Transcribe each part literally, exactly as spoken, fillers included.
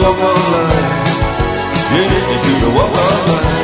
walk of life. Yeah, you do the walk of life.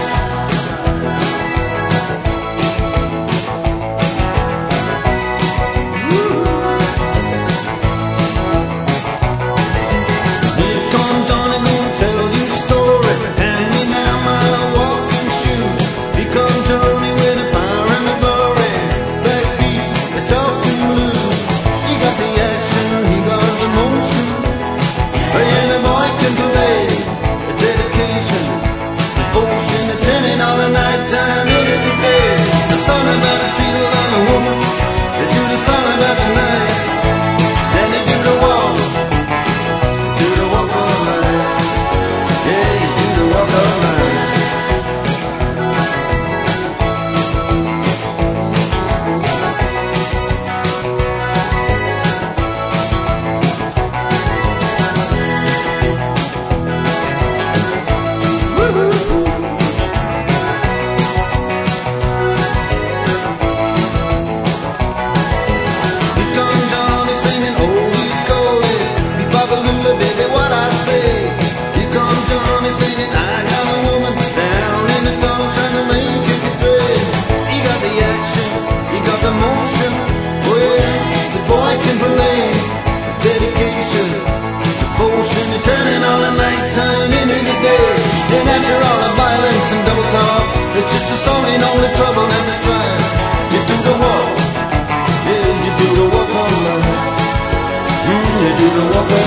It's just a song in all the trouble and the strife. You do the walk, yeah, you do the walk of life. Mm, you do the walk of life.